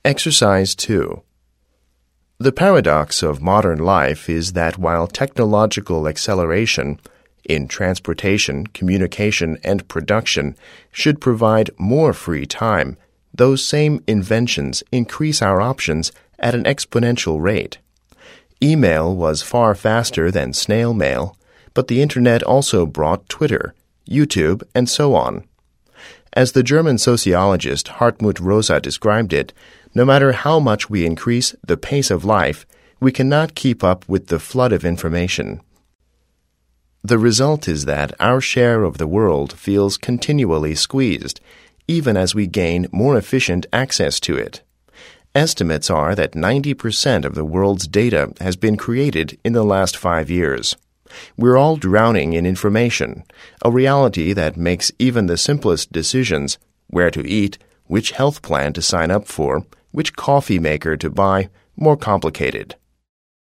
Exercise 2. The paradox of modern life is that while technological acceleration in transportation, communication, and production should provide more free time, those same inventions increase our options at an exponential rate. Email was far faster than snail mail, but the Internet also brought Twitter, YouTube, and so on. As the German sociologist Hartmut Rosa described it, no matter how much we increase the pace of life, we cannot keep up with the flood of information. The result is that our share of the world feels continually squeezed, even as we gain more efficient access to it. Estimates are that 90% of the world's data has been created in the last 5 years. We're all drowning in information, a reality that makes even the simplest decisions, where to eat, which health plan to sign up for, which coffee maker to buy, more complicated.